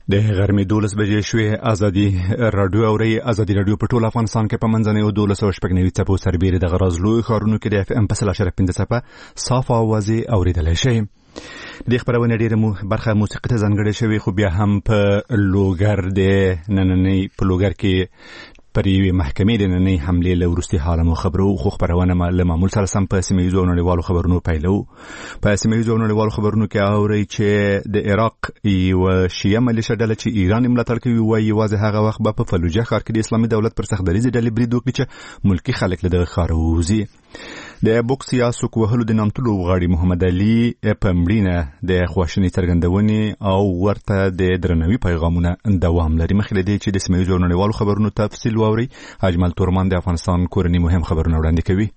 د غرمې 12 بجې شوې ازادي رادیو اوري ازادي رادیو په ټول افغانستان کې په منځنۍ 12 څپو سربېره د غرض لوی ښارونو کې د اف ام په 3.15 څپه صاف اوازې اوریدلای شي. د خبرونه ډیره برخه موسیقي ته ځانګړې شوی خو بیا هم په لوګر د نننۍ په لوګر کې پر یوې محکمې د نننۍ حملې له وروستي حالمو خبرو خو خبرونه له معمول سره سم په سیمه‌ییزو او نړیوالو خبرونو پیلو. په سیمه‌ییزو او نړیوالو خبرونو کې اوري چې د عراق یو شیعه ملیشه ډله چې ایران ملاتړ کوي وایي یوازې هغه وخت به په فلوجه ښار کې د اسلامي دولت پر سختدریزې ډلې برید وکړي چې ملکی خلک له دغه ښاره ووځي. د بوکس یا سوک وهلو د نامتو لوبغاړي محمد علي په مړینه د خواشینۍ څرګندونې او ورته د درناوي پیغامونه دوام لري. مخکې له دې چې د سیمه‌ییزو نړیوالو خبرونو تفصیل واوري، اجمل تورمان د افغانستان کورنی مهم خبرونه وړاندې کوي.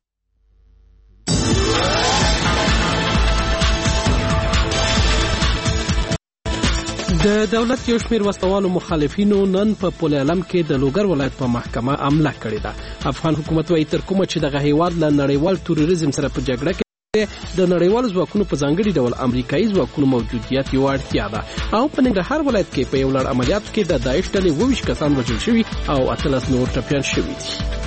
د دولت یو شمېر وسلوالو مخالفینو نن په پل علم کې د لوګر ولایت په محکمه حمله کړې ده. افغان حکومت وايي تر کومه چې دغه هیواد له نړیوال تروریزم سره په جګړه کې د نړیوال ځواکونو په ځانګړي ډول امریکایي ځواکونو موجودیت یو اړتیا ده. او په ننګرهار ولایت کې په یو لړ عملیاتو کې د داعش ډلې 22 کسان وژل شوي او 13 نور ټپیان شوي دي.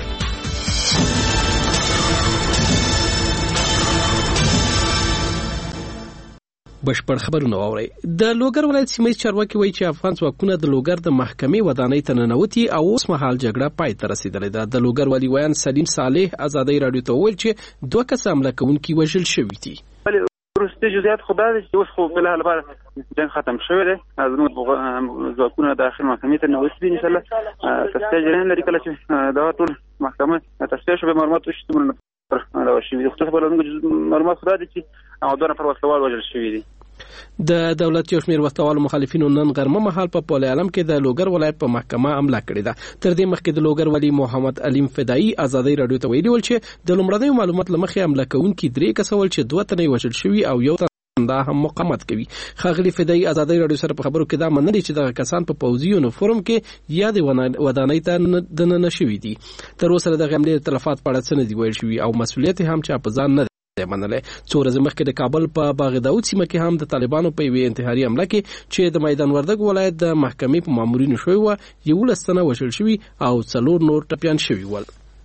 بشپړ خبرونه واوري. د لوګر ولایت سیمه چارواکي وایي چې افغان ځواکونه د لوګر د محکمې ودانۍ ته ننوتي او اوس مهال جګړه پای ته رسیدلې ده. د لوګر والي ویان سلیم صالح ازادي رادیو ته ویل چې 2 کسان حمله کوونکي وژل شوي دي. ورسته جزئیات خدای دې اوس خو بل لپاره جنگ ختم شوی دی. زموږ ځواکونه داخل محکمې ته نوښتي ان شاء الله تاسو جریان لري کله چې دا ټول محکمه تاسو به معلومات وشته دا شي خو څه بلنګ معلومات خدای دې چې او دوه نفر وسلوال وژل شوي دي. د دولت یو شمېر وسلوالو مخالفینو نن غرمه مهال په پل علم کې د لوګر ولایت په محکمه حمله کړې ده. تر دې مخکې د لوګر والي محمد علیم فدایي ازادي رادیو ته ویلي ول چې د لومړنیو معلومات لمخې حمله کوونکي 3 کسان ول چې 2 تنه وژل شوي او یو دا هم مقاومت کوي. خاغلی فدایي ازادي رادیو سره په خبرو کې دا منلي چې دغه کسان په پوځي یونیفورم کې یا د ودانۍ ته د نه شوي دي. تر اوسه د حملې تلفات په اړه څه نه دی ویل شوي او مسؤلیت هم چا په ځان نه منله. څو ورځې مخکې د کابل په باغ داود سیمه کې هم د طالبانو په یوې انتحاري حمله کې چې د میدان وردګ ولایت د محکمې په مامورینو شوی و 11 تنه وژل شوي او 4 نور ټپیان شوي ول.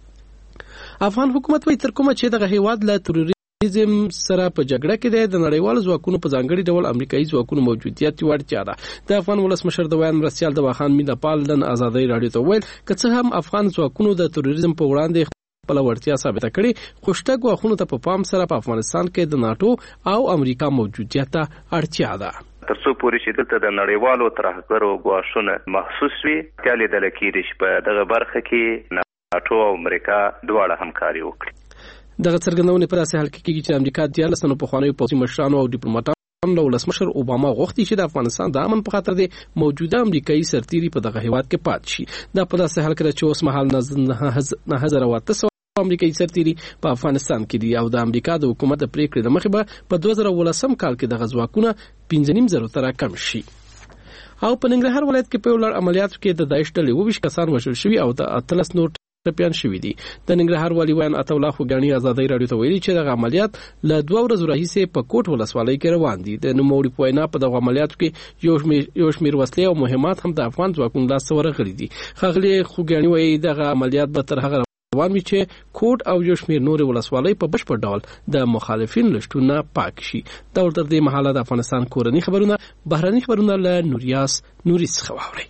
افغان حکومت وايي تر کومه چې دغه هیواد له تروریزم سره په جګړه کې د نړیوال ځواکونو په ځانګړي ډول امریکایي ځواکونو موجودیت ورته ده. د افغان ولسمشر د ویان مرسیال د واخان میدپال د ازادي رادیو ته ویل که څه هم افغان ځواکونو د تروریزم په وړاندې په لورتیا ثابته کړي خو شته غواخونو ته په پام سره په افغانستان کې د ناتو او امریکا موجودیت ته اړتیا ده. ترڅو پورې چې دلته د نړیوالو ترهګرو غواښونه محسوس وي تیالې د لکېږي چې په دغه برخه کې ناتو او امریکا دواړه همکاري وکړي. دغه څرګندونې پر اساس حل کېږي چې امریکا د 13 تنو پخوانیو پوځي مشرانو او ډیپلوماټانو له ولسمشر اوباما غوښتي چې د افغانستان د امن په خاطر د موجوده امریکایي سرتیري په دغه هیواد کې پات شي. دا په داسې حال کې چې اوس مهال 9000 امریکایي سرتیري په افغانستان کې دي او د امریکا د حکومت د پریکړې د مخې به په 2018 کال کې د غزواکونه 15.5 تر کم شي. او په ننګرهار ولایت کې په ولر عملیاتو کې د داعش ډلې 22 کسان وژل شوي او د 13 نور ټپیان شوي دي. د ننګرهار والي ویان عطا الله خوګانی ازادي رادیو ته ویلي چې د عملیات له 2 ورځې راهیسې په کوټ ولسوالۍ کې روان دي. د نوموړي په وینا په دغه عملیاتو کې یو شمېر وسلې او مهمات هم د افغان ځواکونو لاس ته ورغلي دي. خاغلی خوګانی وایي دغه عملیات به تر هغه روان وي چې کوټ او یو شمېر نور ولسوالۍ په بشپړ ډول د مخالفین لشتونه پاک شي. دا ورته د مهاله د افغانستان کورنی خبرونه بهرني خبرونه له نوریاس نوري څخه واوري.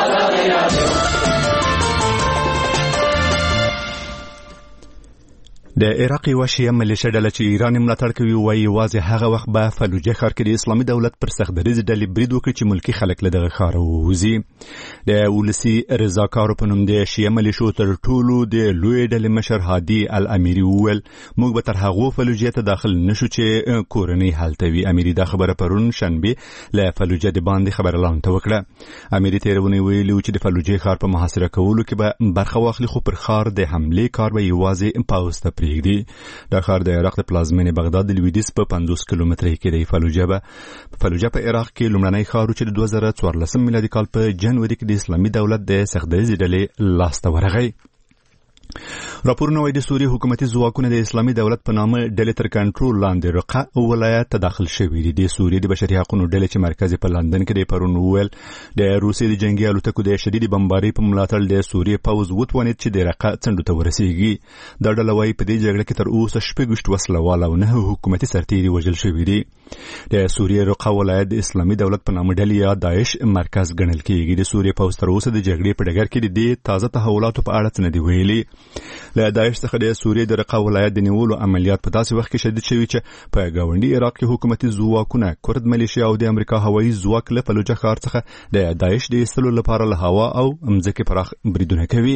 د عراق یو شیعه ملیشه ډله چې ایران ملاتړ کوي وایي یوازې هغه وخت به فلوجه ښار کې د اسلامي دولت پر سختدریزې ډلې برید وکړي چې ملکي خلک له دغه ښاره ووځي. د ولسي رضاکارو په نوم د شیعه ملیشو تر ټولو د لوی ډلې مشر هادي الامیري وویل موږ به تر هغو فلوجې ته داخل نشو چې کورنۍ هلته وي. امیري دا خبره پرون شنبه له فلوجه د باندې خبر اعلان ته وکړه. امیري تیرونی ویلي چې د فلوجې ښار په محاصره کولو کې به برخه واخلي خو پر ښار د حملې کار به یوازې پاوز ته دی. دا ښار د عراق د پلازمینې بغداد د لویدیځ په 50 کیلومتره کې دی. فلوجه په عراق کې لومړنی ښار چې د 2014 میلادي کال په جنوري کې د اسلامي دولت د سختدریزې ډلې لاس ته ورغی. راپورونه وايي د سوریې حکومتي ځواکونه د اسلامي دولت په نامه ډلې تر کنټرول لاندې رقه ولایت ته داخل شوي دي. د سوریې د بشري حقوقو ډلې چې مرکز په لندن کې د پرون ویل د روسیې د جنگي الوتکو د شدید بمبارۍ په ملاتړ د سوریې پوځ وتوانید چې د رقه څنډو ته ورسیږي. دا ډله وايي په دې جګړه کې تر اوسه 26 وسلوال او 9 حکومتي سرتیري وژل شوي دي. د سوریې رقه ولایت د اسلامي دولت په نامه ډلې یا داعش مرکز ګڼل کېږي. د سوریې پوځ تر اوسه د جګړې په ډګر کې د تازه تحولاتو په اړه څه نه دي ویلي. له داعش څخه د سوریې د رقه ولایت د نیولو عملیات په داسې وخت کې شدید شوي چې په ګاونډي عراق کې حکومتي ځواکونه کورد ملیشیا او د امریکا هوایي ځواک له فلوجه ښار څخه د داعش د ایستلو لپاره له هوا او مځکې پراخ بریدونه کوي.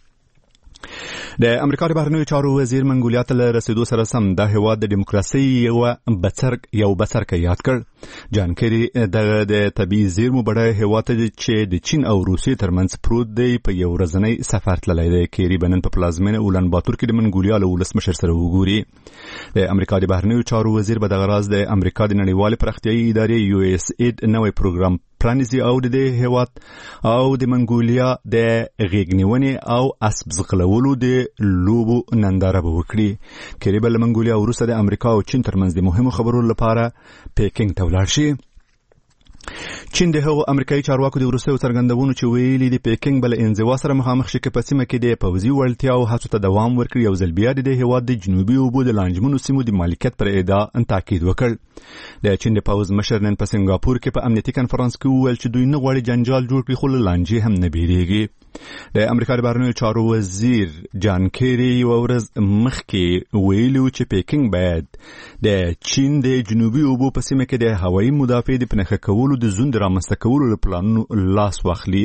د امریکا د بهرنیو چارو وزیر منګولیا ته له رسیدو سره سم د هېواد د دیموکراسۍ یو بڅرک یاد کړ. جان کیری د طبیعي زیرمو بډای هېواد چې د چین او روسیې ترمنځ پروت دی په یو ورځنی سفر تللی دی. کیری بنن په پلازمینه اولان باتور کې د منګولیا له ولسمشر سره وګوري. د امریکا د بهرنیو چارو وزیر به دغه راز د امریکا د نړیوالې پراختیایي ادارې USAID نوی پروګرام پرانیزي او د هېواد او د منګولیا د غېږنیونې او اسب ځغلولو د لوبو ننداره به وکړي. کیری به له منګولیا وروسته د امریکا او چین ترمنځ د مهمو خبرو لپاره پیکینګ ته ولاړ شي. چین د هغو امریکایي چارواکو د وروستیو څرګندونو چې ویلي د پیکینګ بل انزوا سره مخامخ شي چې په سیمه کې د پوځي وړتیاو هڅو ته دوام ورکړي. یو ځل بیا د هېواد د جنوبي اوبو د لانجمنو سیمو د مالکیت پر ادعا تاکید وکړ. د چین د پوځ مشر نن په سنګاپور کې په امنیتي کنفرانس کې وویل چې دوی نه غواړي جنجال جوړ کړي خو له لانجې هم نه بیریږي. د امریکا د بهرنیو چارو وزیر جان کیری یو ورځ مخکې ویلي چې پیکینګ باید د چین د جنوبي اوبو په سیمه کې د هوایي مدافع د پنهخه کولو د زون د رامنځته کولو پلانونو لاس واخلي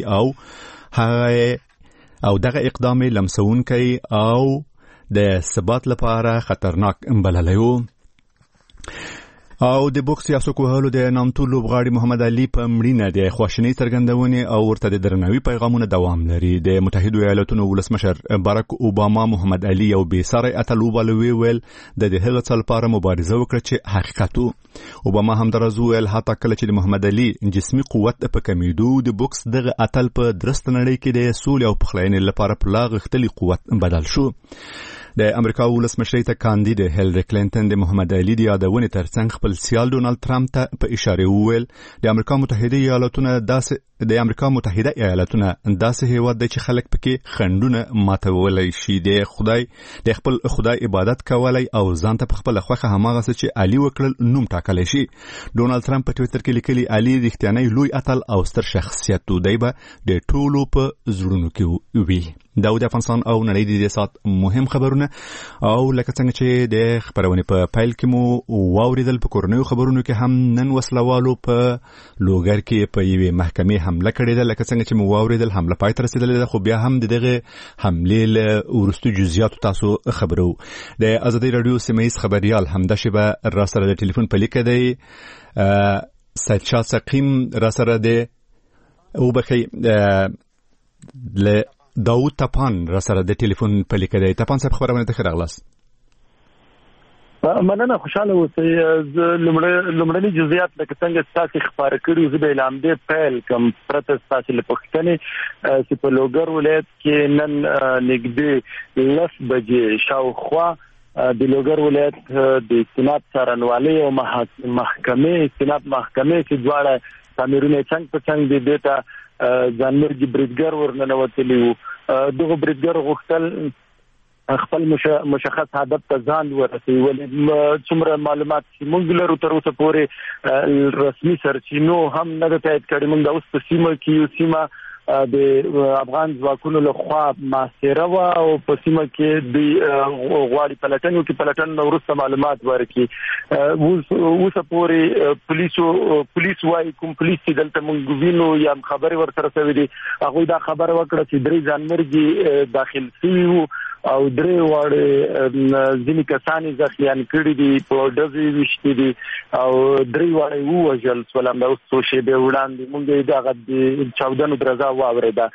او دغه اقدام لمسونکی او د ثبات لپاره خطرناک بللی و. او د بوکس یا سوک وهلو د نامتو لوبغاړي محمد علي په مړینه د خواشینۍ څرګندونې او ورته د درناوي پیغامونه دوام لري. د متحدو ایالاتونو ولسمشر باراک اوباما محمد علي یو بېساری اتل وباله ویل د هغه څه لپاره مبارزه وکړه چې حقیقت و. اوباما همداراز ویل حتی کله چې د محمد علي جسمي قوت په کمیدو د بوکس دغه اتل په درسته نړۍ کې د سولې او پخلاینې لپاره په لا غښتلي قوت بدل شو. د امریکا ولسمشر ته کاندید هیلری کلینټن د محمد علي د یادونې ترڅنګ خپل سیال ډونالد ټرمپ ته په اشاره وویل د امریکا متحده ایالاتونه داسې هیواد دی چې خلک پکې خنډونه ماتولی شي. د خپل خدای عبادت کولی او ځان ته په خپله خوښه هماغه څه چې علي وکړل نوم ټاکلی شي. ډونالد ټرمپ په ټویټر کې لیکلي علي رښتیانی لوی اتل او ستر شخصیت و. دی به د ټولو په زړونو کې وي. دا د افغانستان او نړۍ د دې سات مهم خبرونه او لکه څنګه چې د خبرونې په پیل کې مو واوریدل په کورنیو خبرونو کې هم نن وسلوالو په لوګر کې په یوې محکمې حمله کړې ده. لکه څنګه چې مو واوریدل حمله پای ته رسیدلې ده خو بیا هم دغه حملې له وروستو جزئیاتو تاسو خبرو. د ازادي رادیو سیمه‌ییز خبریال همدا شیبه را سره د ټلیفون په لیکه دی سید شاه سقیم را سره دی او بخی له داود تپان را سره د ټلیفون په لیکه دی. تپان صاحب خبرونه ته راغلاست. مننه خوشاله اوسئ. لومړني جزئیات لکه څنګه تاسو خبر کړی زه به اعلان دی پیل کوم پرته تاسو له پښتنې چې په لوګر ولایت کې نن نږدې 10 بجې شاوخوا د لوګر ولایت د استناد څارنوالۍ او محکمې چې دواړه تعمیرونه څنګه په څنګه د دیتا ځانمرګي بریدګر ورننوتلی وو. دغه بریدګر غوښتل خپل مشخص هدف ته ځان ورسوي. ولې څومره معلومات چې موږ لرو تر اوسه پورې رسمي سرچینو هم نه ده تایید کړې. موږ د اوس په سیمه کې یو سیمه د افغان ځواکونو له خوا محاصره وه او په سیمه کې د غواړي پلټن وروسته معلومات ورکړي. اوسه پورې پولیس وایي کوم پولیس چې دلته موږ وینو یا خبرې ورسره شوې دي هغوی دا خبره وکړه چې 3 ځانمرګي داخل شوي وو او 3 واړه ځینې کسان زخمیان کړي دي په ډزې ویشتي دي او 3 واړه ووژل شول. همدا اوس څو شېبې وړاندې موږ دغه د چاودنو درزا واورېده.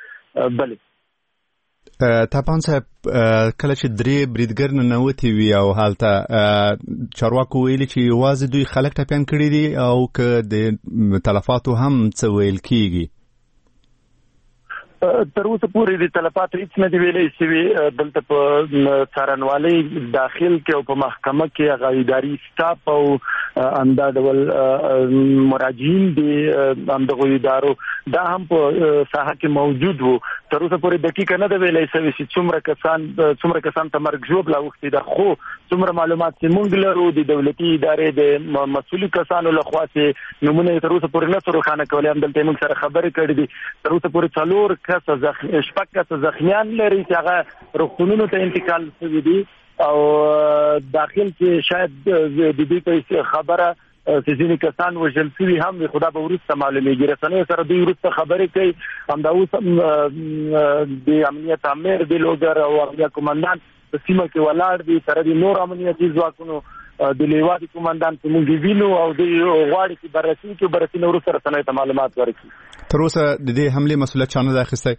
بلې تپان صاحب کله چې 3 بریدګر ننوتي وي او هلته چارواکو ویلي چې یوازې دوی خلک ټپیان کړي دي او که د تلفاتو هم څه ویل کیږي؟ تر اوسه پورې د تلفات هیڅ نه دی ویلې چې دلته په څارنوالۍ داخل کې او په محکمه کې هغه اداري سټاف او اندا ډول مراجعین دي همدغه ادارو دا هم په ساحه کې موجود وو. تر اوسه پورې دقیق نه دی ویلې چې څومره کسان ته مرګ ژوب لا وختي دا خو څومره معلومات چې مونږ لرو د دولتي ادارې د مسؤلي کسانو لخوا چې نمونه تر اوسه پورې نه سره خانه کولې هم دلته موږ سره خبرې کړې دي. تر اوسه پورې څلور شپږ کسه زخمیان لري چې هغه روغتونونو ته انتقال شوي دي او داخل کې شاید د دې په خبره چې ځینې کسان وژل شوي هم خدا به وروسته معلومیږي. رسنیو سره دوی وروسته خبرې کوي. همدا اوس د امنیت امیر د لوګر او امنیت کمانډان په سیمه کې ولاړ دي سره د نور امنیتي ځواکونو د لیوادي کمانډان په موږ وینو او د غواړي چې بررسي نور سره رسنیو ته معلومات ورکړي. تر اوسه د دې حمله مسؤلیت چا نه ده اخیستی؟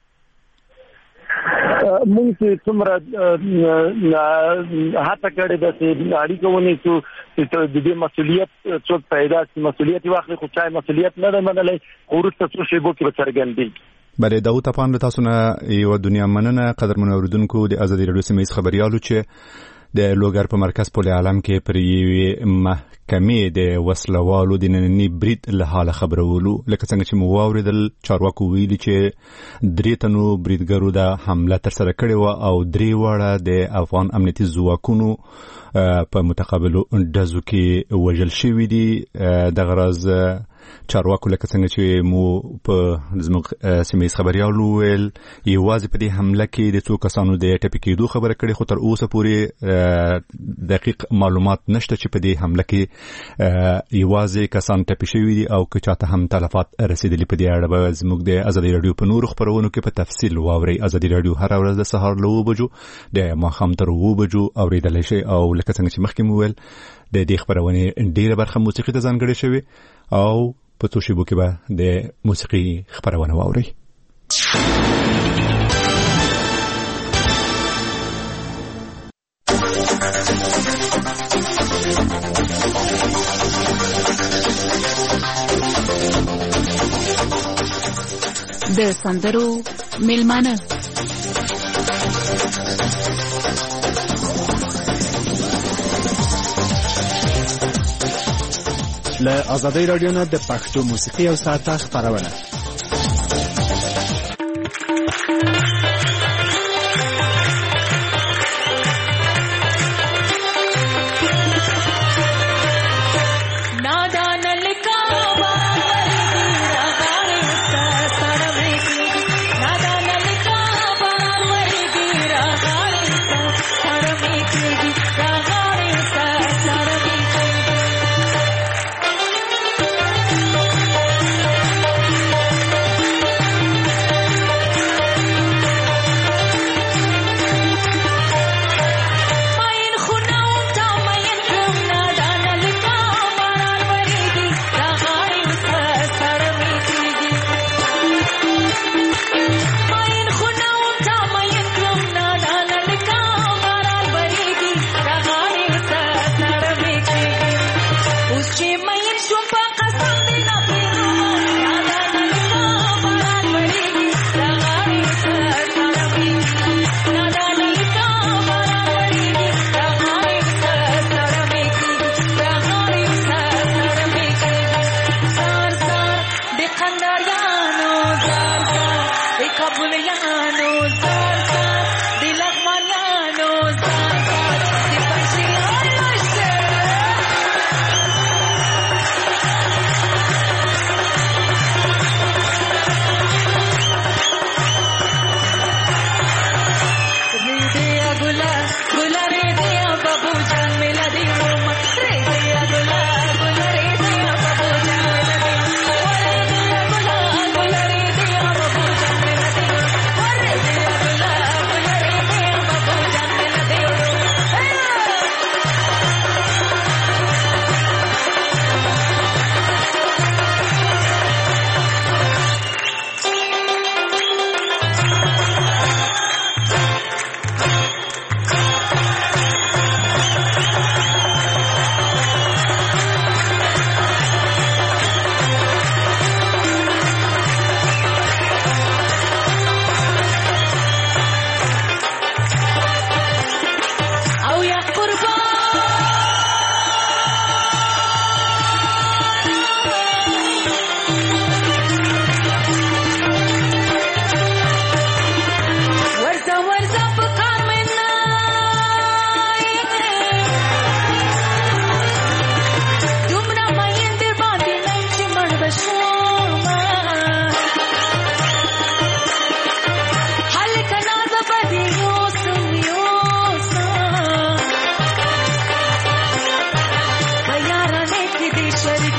مونږ چې څومره هڅه کړې ده چې اړیکه ونیسو چې د دې مسؤلیت څوک پیدا کړي، مسؤلیت واخلي، خو چا مسؤلیت نه ده منلی، وروسته څو شیبو کې به څرګندېږي. بله داود اپان له تاسو نه یوه دنیا مننه. قدرمنو اورېدونکو د ازادي راډیو سیمه ییز خبریالو چې د لوګر په مرکز پل عالم کې پر یوې محکمې د وسلوالو د ننني برید له حاله خبرولو. لکه څنګه چې مو واورېدل چارواکو ویلي چې 3 تنو بریدګرو د حمله ترسره کړې وه او 3 واړه د افغان امنیتي ځواکونو په متقابلو ډزو کې وژل شوي دي. دغه راز چارواکو لکه څنګه چې مو په زموږ سیمه ییز خبریالو ویل یوازې په دې حمله کې د څو کسانو د ټپي کېدو خبره کړې، خو تر اوسه پورې دقیق معلومات نشته چې په دې حمله کې یوازې کسان ټپي شوي دي او که چاته هم تلفات رسیدلي. په دې اړه به زموږ د ازادي راډیو په نورو خپرونو کې په تفصیل واورئ. ازادي راډیو هره ورځ د سهار له 9 بجو د ماښام تر 9 بجو اورېدلی شئ او لکه څنګه چې مخکې مو ویل د دې خپرونې ډېره برخه موسیقي ته ځانګړې شوې او په څو شیبو کې به د موسیقي خپرونه واورئ. د سندرو میلمانه له ازادي راډیو نه د پښتو موسیقي او ساعته خبرونه.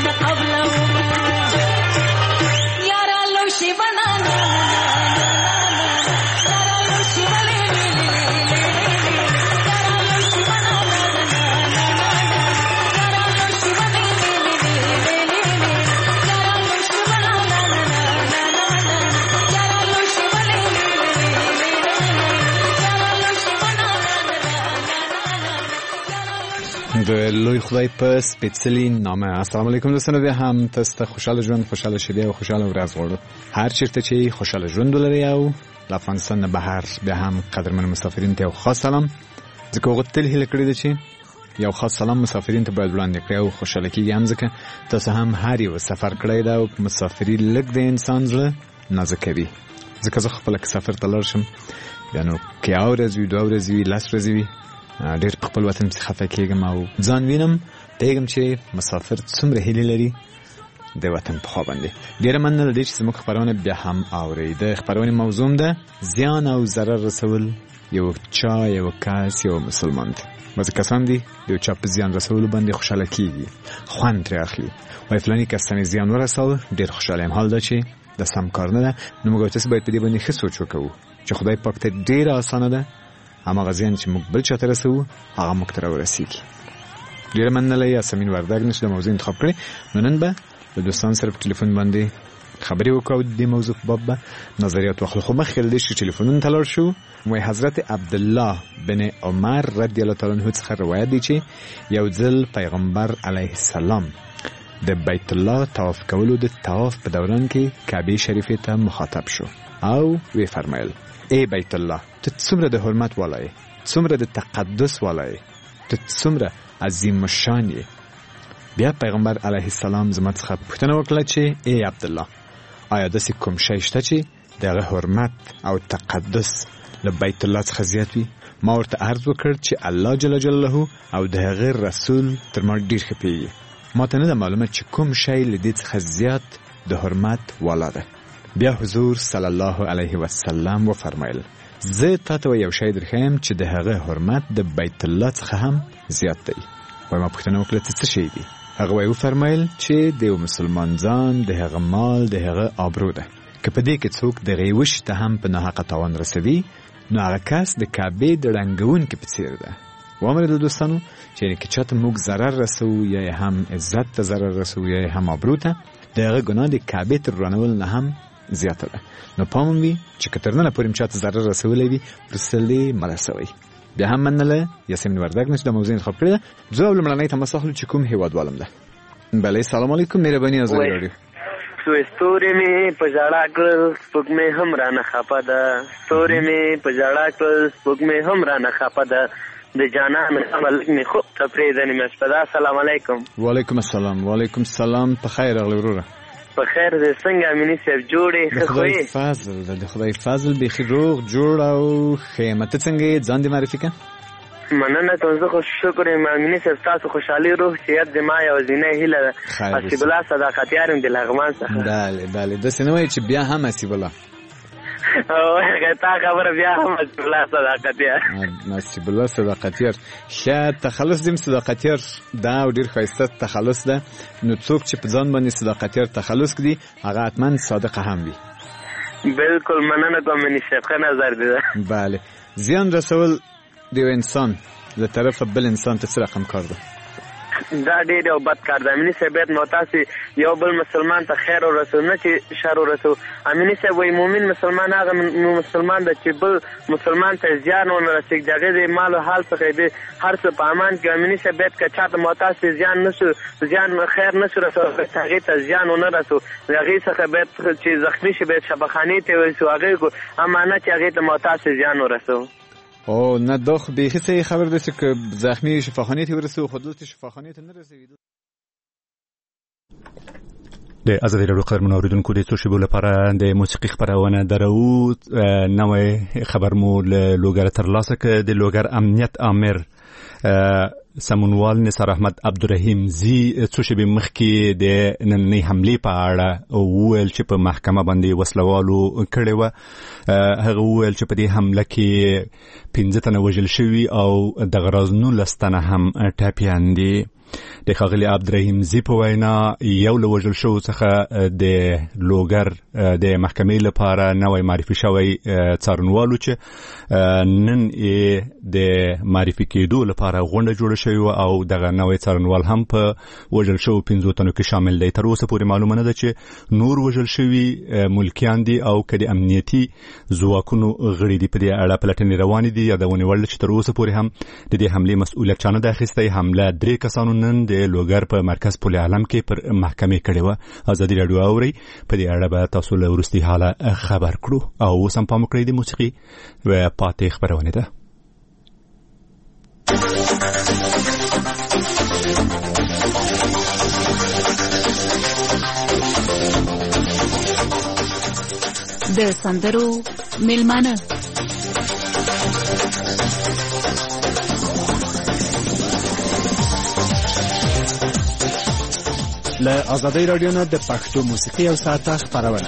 د لوی خدای په سپېڅلي نامه. السلام علیکم دوستانو، بیا هم تاسو ته خوشاله ژوند، خوشاله شیدې او خوشاله ورځ غواړو. هر چیرته چې خوشاله ژوند ولرئ او د افغانستان نه بهر بیا هم قدرمن مسافرین ته یو خاص سلام. ځکه غوښتل هیله کړې ده چې یو خاص سلام مسافرین ته باید وړاندې کړئ او خوشاله کېږي هم ځکه تاسو هم هر یو سفر کړی ده او مسافري لږ د انسان زړه نازکوي. ځکه زه خپله که سفر ته لاړ شم بیا نو که یوه ورځ وي، 2 ورځې وي، 10 ورځې وي، ډېر په خپل وطن پسې خفه کېږم او ځان وینم پوهېږم چې مسافر څومره هیلې لري د وطن په خوا باندې. ډېره مننه له دې چې زموږ خپرونه بیا هم اورئ. د خپرونې موضوع ده زیان او ضرر رسول یو چا، یو کس، یو مسلمان ته. بعضې کسان دي د یو چا په زیان رسولو باندې خوشحاله کېږي، خوند ترې اخلي، وایي فلاني کس ته مې زیان ورساوه، ډېر خوشحاله یم. حال دا چې د سم کار نه ده. نو موږ تاسو باید په دې باندې ښه سوچ وکړو چې خدای پاک ته ډېره اسانه ده هماغه زیان چې موږ بل چا ته رسوو هغه موږ ته راورسېږي. ډېره مننه له یاسمین وردګ نه چې د موضوع انتخاب کړې. نو نن به له دوستانو سره په ټلیفون باندې خبرې وکړو او د دې موضوع په باب به نظریات واخلو. خو مخکې له دې چې ټلیفونونو ته لاړ شو، وایي حضرت عبدالله بن عمر رضی الله تعالی عنه څخه روایت دی چې یو ځل پیغمبر علیه السلام د بیت الله طواف کولو د طواف په دوران کې کعبه شریفه ته مخاطب شو او وی فرمایل: ای بیت الله، ته څومره د حرمت والا یې، څومره د تقدس والا یې، ته څومره عظیم الشان یې. بیا پیغمبر علیه السلام زما څخه پوښتنه وکړه چې ای عبدالله، آیا داسې کوم شی شته چې د هغه حرمت او تقدس له بیت الله څخه زیات وي؟ ما ورته عرض وکړ چې الله جل جلاله او د هغه رسول تر ما ډېر ښه پوهېږي. ما ته نه ده معلومه چې کوم شی له دې څخه زیات د حرمت والا ده. بیا حضور صلی الله علیه وسلم وفرمایل: زه تاته یو شی درښیم چې د هغه حرمت د بیت الله څخه هم زیات دی. وایي ما پوښتنه وکړه څه شی دی؟ هغه وایي وفرمایل چې د یو مسلمان ځان، د هغه مال، د هغه آبرو ده. که په دې کې څوک د هغې وشي ته هم په ناحقه تاوان رسوي، نو هغه کس د کعبې د ړنګونکي په څېر ده. وامر د دوستانو چې یعنې که چاته موږ ضرر رسوو یا هم عزت ته ضرر رسوو یا هم آبرو ته، د هغه ګناه د کعبې تر ورانول نه هم زیاته ده. نو پام وي چې که تر ننه پورې م چاته ضرر رسولی وي، وروسته دې مه رسوئ. بیا هم مننه له یاسمین وردګ نه چې د موضوع انتخاب کړې ده. زه او لومړنۍ تماس اخلو چې کوم هېوادوالم ده. بله، سلام علیکم. مهرباني ازادي راډیو. ستوري مې په ژړا کړل، سپوږمۍ هم رانه خفه ده. ستوري مې په ژړا کړل، سپوږمۍ هم رانه خفه ده. د جانان ملک مې خوب ته پرېږدنې مې شپه ده. السلام علیکم. وعلیکم السلام. وعلیکم السلام. په خیر راغلی وروره. په خیر دی. څنګه امیني صاحب جوړې؟ د خدای فضل ده، د خدای فضل بیخي روغ جوړ او ښه یم. ته څنګه یې؟ ځان دې معرفي کړه. مننه کوم. زه خو شکر یم امیني صاحب، تاسو خوشحالي روغ صحت د ما یوازینۍ هیله ده. حسیب الله صداقتیار یم د لغمان څخه. بله بله، داسې نه وایي چې بیا هم حسیب الله. تا خبره بیا هم حسیب الله صداقتیار. حسیب الله صداقتیار ښه تخلص دیم. صداقتیار دا او ډېر ښایسته تخلص ده. نو څوک چې په ځان باندې صداقتیار تخلص کړي هغه حتما صادقه هم وي. بالکل مننه کوم مني صاحب، ښه نظر دی. بله، زیان رسول د یو انسان له طرفه بل انسان ته څه رقم کار ده؟ دا ډېر یو بد کار ده. امیني صاحب باید نو تاسې یو بل مسلمان ته خیر ورسو، نه چې شر ورسو. امیني صاحب وایي مومن مسلمان هغه مسلمان ده چې بل مسلمان ته زیان ونه رسېږي، د هغې د مال و حال څخه د هر څه په امان کې. امیني صاحب باید که چا ته محتاج شي زیان خیر نشو رسولی، هغې ته زیان ونه رسو. د هغې څخه باید چې زخمي شي باید شفاخانې ته ورسو، هغې کو امانت چې هغې ته محتاج شي زیان ورسو. او نه دا خو بیخي صحیح خبر ده چې که زخمی شفاخانې ته ورسوي، خو دلته شفاخانې ته نه رسوي. د ازادي راډیو قدرمن اوریدونکو د څو شیبو لپاره د موسیقي خبرونه درو. نوې خبر مو له لوګر ترلاسه کړ. د لوګر امنیت امر سمونوال نثار احمد عبدالرحیم زی څو شیبې مخکې د نننۍ حملې په اړه وویل چې په محکمه باندې وسلوالو کړې وه. هغه وویل چې په دې حمله کې 15 تنه وژل شوي او د غراض 19 تنه هم ټپیان دي. د ښاغلي عبدالرحیم زی په وینا یو له وژل شوو څخه د لوګر د محکمې لپاره نوی معرفي شوی څارنوالو چې نن د معرفي کېدو لپاره غونډه جوړه شوې او دغه نوی څارنوال هم په وژل شوو 15 تنو کې شامل دی. تر اوسه پورې معلومه نه ده چې نور وژل شوي ملکیان دي او که د امنیتي ځواکونو غړي دي. په دې اړه پلټنې روانې دي. یادونې وړ چې تر اوسه پورې هم د دې حملې مسؤلیت چا نه ده اخیستی. حمله 3 کسانو نن د لوګر په مرکز پل عالم کې پر محکمې کړې وه. ازادي راډیو اوري په دې اړه به تاسو له وروستي حاله خبر کړو. او اوس هم پام وکړئ د موسیقي و پاتې خبرونه ده. د سندرو میلمانه له ازادي راډیو نه د پښتو موسیقي او ساعته خبرونه.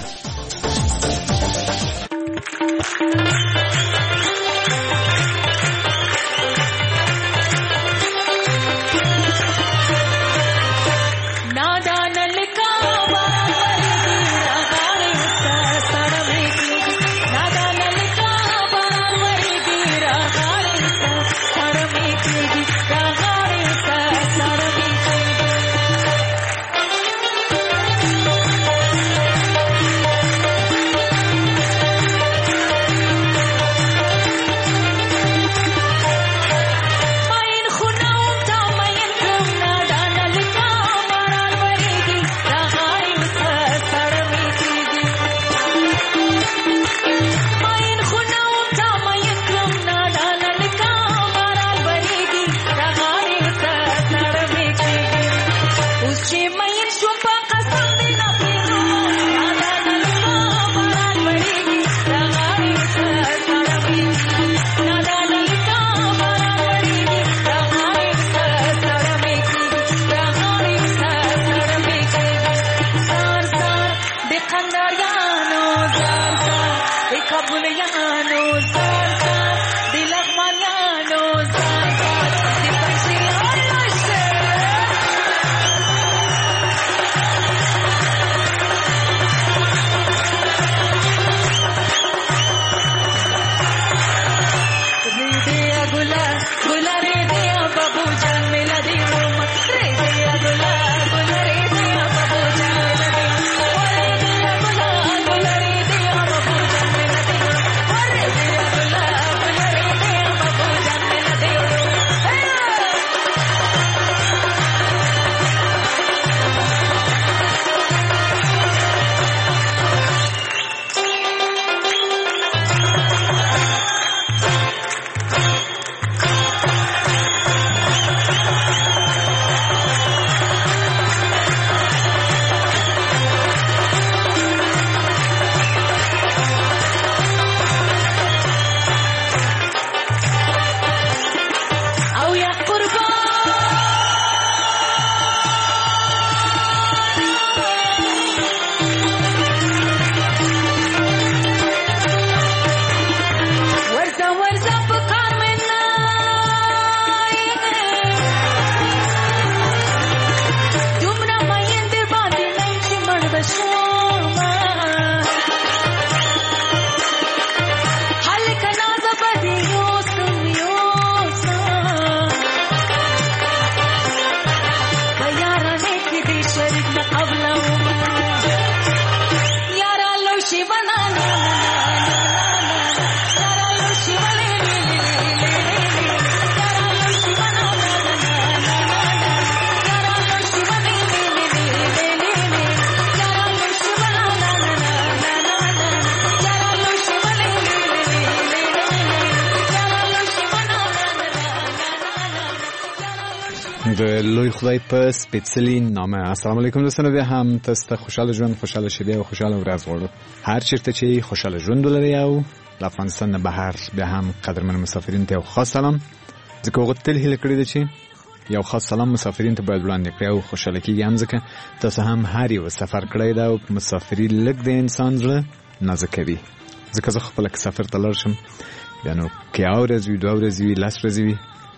د لوی خدای په سپیڅلي نامه. السلام علیکم دوستانو، بیا هم تاسو ته خوشاله ژوند، خوشاله شیدې او خوشاله ورځ غواړو. هر چیرته چې خوشاله ژوند ولرئ او د افغانستان نه بهر بیا هم قدرمن مسافرین ته یو خاص سلام. ځکه غوښتل هیله کړې ده چې یو خاص سلام مسافرین ته باید وړاندې کړئ او خوشاله کیږي هم ځکه تاسو هم هر یو سفر کړی دا او مسافري لږ د انسان زړه نازکوي. ځکه زه خپل سفر ته لاړ شم بیا نو کې اورز وی 2 ورځې وی 10 ورځې وی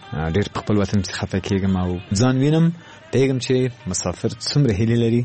ډېر په خپل وطن کې خفه کېږم او ځان وینم پوهېږم چې مسافر څومره هیلې لري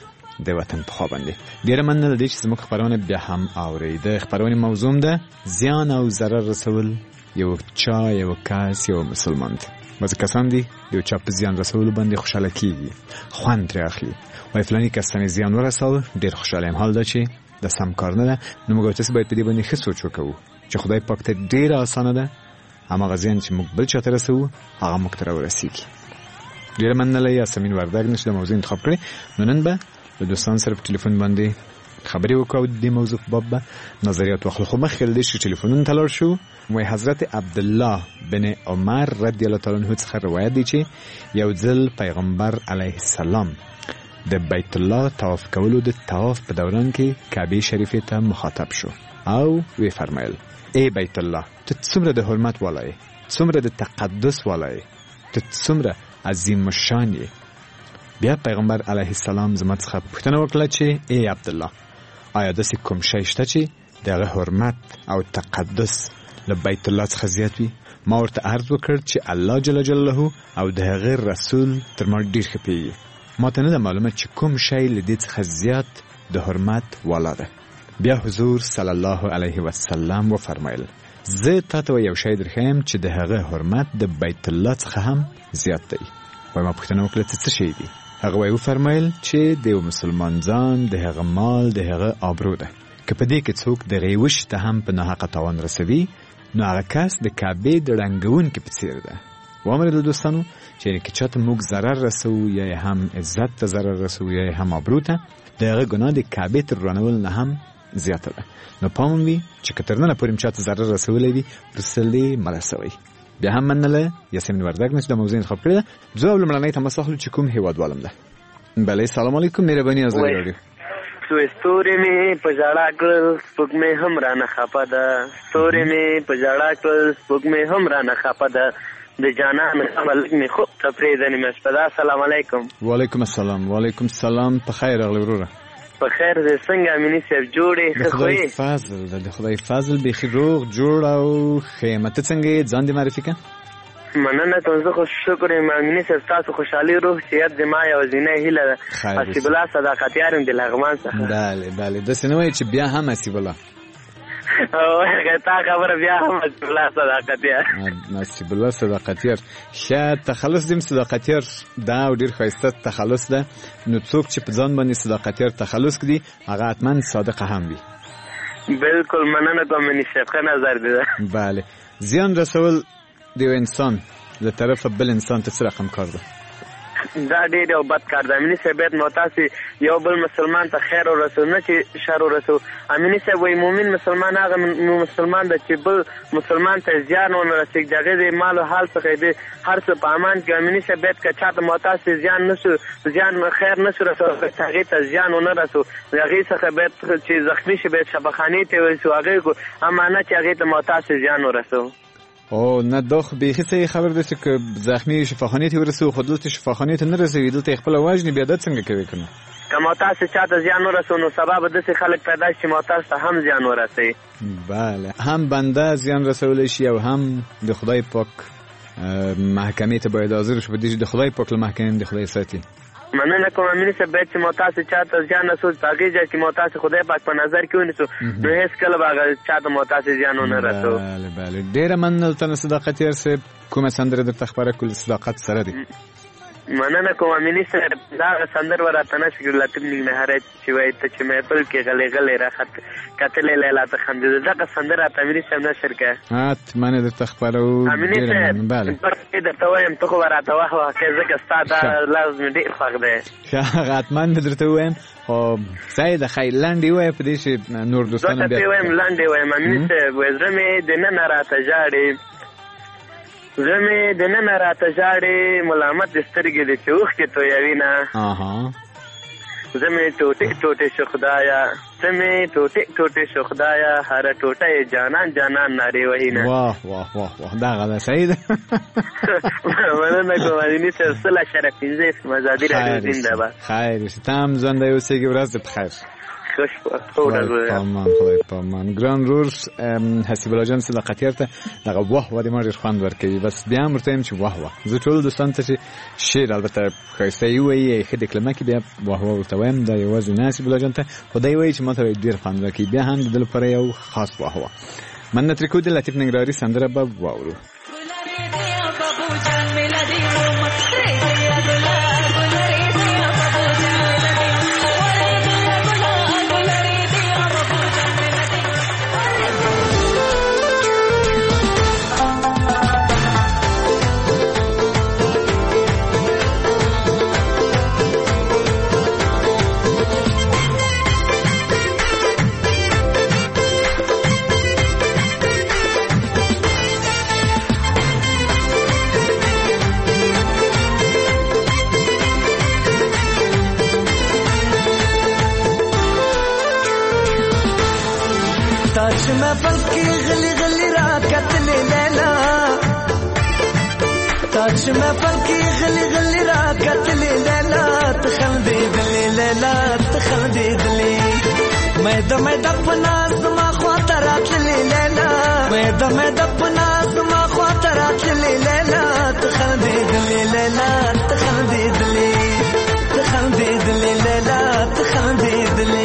د وطن په خوا باندې. ډېره مننه له دې چې زموږ خپرونه بیا هم اورئ. د خپرونې موضوع ده زیان او ضرر رسول یو چا یو کس یو مسلمان ته. بعضې کسان دي یو چا په زیان رسولو باندې خوشحاله کېږي، خوند ترې اخلي، وایي فلاني کس ته مې زیان ورساوه ډېر خوشحاله یم. حال دا چې د سم کار نه ده. نو موږ تاسو باید په دې باندې ښه سوچ وکړو چې خدای پاک ته ډېره اسانه ده هماغه زیان چې موږ بل چا ته رسوو هغه موږ ته راورسېږي. ډېره مننه له یاسمین وردګ نه چې د موضوع انتخاب کړې. نو نن به د دوستانو سره په ټلیفون باندې خبرې وکړو او د دې موضوع په باب به نظریات واخلو. خو مخکې له دې چې ټلیفونونو ته لاړ شو، وایي حضرت عبدالله بن عمر رضی الله تعالی عنه څخه روایت دی چې یو ځل پیغمبر علیه السلام د بیت الله طواف کولو د طواف په دوران کې کعبه شریفه ته مخاطب شو او وی فرمایل ای بیت الله ته څومره د حرمت والای، څومره د تقدس والای، ته څومره عظیم الشان یې. بیا پیغمبر علیه السلام زما څخه پوښتنه وکړه چې ای عبدالله آیا داسې کوم شی شته چې دغه حرمت او تقدس له بیت الله څخه زیات وي؟ ما ورته عرض وکړ چې الله جل جلاله او د هغه رسول تر ما ډېر ښه پوهېږي. ما ته نه ده معلومه چې کوم شی له دې څخه زیات د حرمت والا ده. بیا حضور صلی الله علیه وسلم وفرمایل زه تا ته یو شی درښیم چې د هغه حرمت د بیت الله څخه هم زیات دی. وایي ما پوښتنه وکړه څه شی دی؟ هغه وایي وفرمایل چې د یو مسلمان ځان، د هغه مال، د هغه آبرو ده. که په دې کې څوک د هغې وشي ته هم په ناحقه تاوان رسوي نو هغه کس د کعبې د ړنګونکي په څېر ده. وامر د دوستانو چې که چاته موږ ضرر رسوو یا هم عزت ته ضرر رسوو یا هم آبرو ته، د هغه ګناه د کعبې تر ورانول نه هم زیاته ده. نو پام وي چې که تر ننه پورې چاته ضرر رسولی وي وروسته دې مه رسوئ. بیا هم مننه له یاسمین وردګ نه چې د موضوع انتخاب کړې ده. ځواب لومړنی تماس اخلو چې کوم هېوادوالم ده. بله سلام علیکم، مهرباني ازادي راډیو. ستوري مې په ژړا کړل سپوږمۍ هم رانه خفه ده، ستوري مې په ژړا کړل سپوږمۍ هم رانه خفه ده، د جانان ملک مې خوب ته پرېږدنې مې شپه ده. السلام علیکم. وعلیکم السلام. وعلیکم السلام. په خیر راغلی وروره. په خیر دی. څنګه امیني صاحب جوړې ښه خو یې؟ فضل ده، د خدای فضل، بیخي روغ جوړ او ښه. ته څنګه یې؟ ځان دې معرفي کړه. مننه ته. زه خو شکر یم امیني صاحب، ستاسو خوشحالي روح صحت د ما یوازینۍ هیله ده. حسیب الله صداقتیار یم د لغمان څخه. بله بله، داسې نه وایي چې بیا هم حسیب الله. تا خبره بیا هم حسیب الله صداقتیار. حسیب الله صداقتیار ښه تخلص دیم. صداقتیار دا او ډېر ښایسته تخلص ده. نو څوک چې په ځان باندې صداقتیار تخلص کړي هغه حتما صادقه هم وي. بالکل مننه کوم امیني صاحب، ښه نظر دی ده. بله. زیان رسول د یو انسان له طرفه بل انسان ته څه رقم کار ده؟ دا ډېر یو بد کار ده. امیني صاحب باید نو تاسې یو بل مسلمان ته خیر ورسو، نه چې شر ورسو. امیني صاحب وایي مومن مسلمان هغه مسلمان ده چې بل مسلمان ته زیان ونه رسېږي، د هغې د مال و حال څخه د هر څه په امان کې. امیني صاحب باید که چا ته محتاج شي زیان خیر نه شو رسولی، هغې ته زیان ونه رسو، د هغې څخه باید چې زخمي شي باید شفاخانې ته ورسو، هغې امانت چې هغې ته محتاج شي زیان ورسو. او نه دا خو بیخي صحیح خبر ده چې که زخمي شفاخانې ته ورسوي خو دلته شفاخانې ته نه رسوي، دلته یې خپله وژني، بیا دا څنګه کوي که نه؟ که محتاج چا ته زیان ورسو نو سبا به داسې خلک پیدا شي چې محتاج ته هم زیان ورسوي. بله، هم بنده زیان رسولی شي او هم د خدای پاک محکمې ته باید حاضر شو، په دې چې د خدای پاک له محکمې د خدای ساتي. مننه کوم امیني صاحب، باید چې محتاج چا ته زیان رسول په هغې ځای کې محتاج خدای پاک په نظر کې ونیسو، نو هېڅ کله به هغه چا ته محتاج زیان ونه رسو. بله بله، ډېره مننه ته صداقتیار صاحب. کومه سندره درته خپره کړو صداقت سره دی؟ مننه کوم امیني صاحب، دا هغه سندر به راته نه شي لطیف نګنهاری چې وایي ته چې محفل کې غلی غلی راکتلې لیلا ته خندېده، دغه سندر راته امیني صاحب نشر کړه. حتما یې درته خپرو. امیني صاحب درته وایم ته خو به راته وخت وکړې ځکه ستا دا لفظ مې ډېر خوښ دی. ښه حتما مې درته ووایم، خو ځای د ښایي لنډ یې ووایه په دې چې نور دوستانو بیا وایم لنډ یې وایم. امیني صاحب وایي زړه مې دننه راته ژاړې، زړه مې دننه راته ژاړې، ملامت دې سترګې دې چې اوښکې تویوینه، زه مې ټوټې ټوټې شو خدایه، زه مې ټوټې ټوټې شو خدایه، هره ټوټه یې جانان جانان نارې وهینه. واه واه واه واه، دغه ده صحیح ده. مننه کوم امیني صاحب. 0:15 ازادي راډیو زنده باد. خیر ته هم ژوندی اوسېږي، ورځ دې په خیر. خدای پامان ګران رور حسیب الله جان صداقتیار ته دغه واه و د ما ډېر خوند ورکوي بس بیا هم ورته یم چې واه واه زه ټولو دوستانو ته چې شعر البته ښایسته یې ووایي ښه ډکلمه کې بیا واه واه ورته وایم دا یوازې نه حسیب الله جان ته خدای وایي چې ما ته ډېر خوند ورکوي بیا هم د ده لپاره یو خاص واه واه منت ریکو د لطیف ننګرهاري سندره به واورو محفل کی غلی غلی راکت لیلا تاج محفل کی غلی غلی راکت لیلا تخلدی دلی لیلا تخلدی دلی میں دپناز ما خاطرات لیلا میں دپناز ما خاطرات لیلا تخلدی دلی لیلا تخلدی دلی تخلدی دلی لیلا تخلدی دلی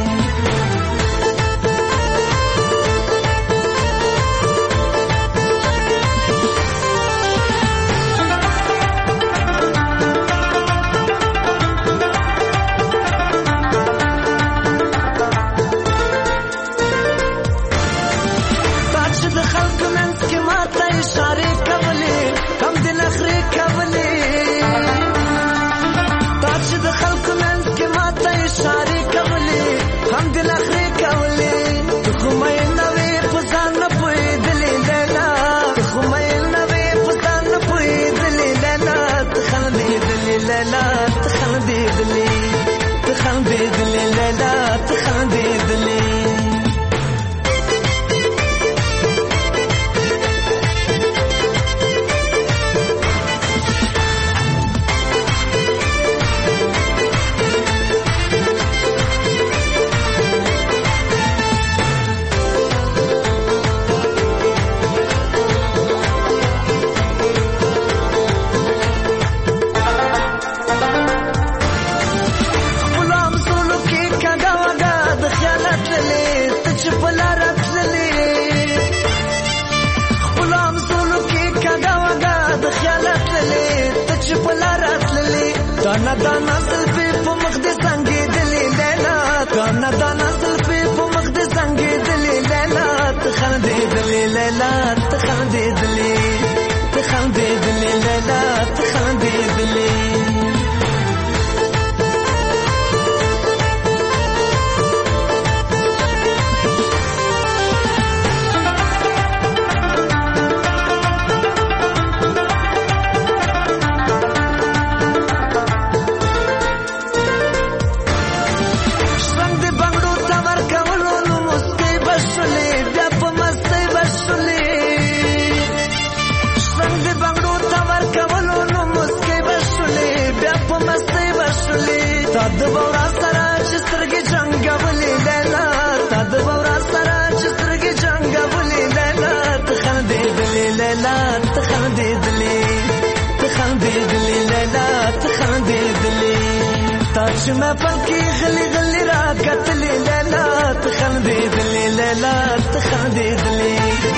محفل کی غلی غلی راکت لیلا تخلدی دلی لیلا تخلدی دلی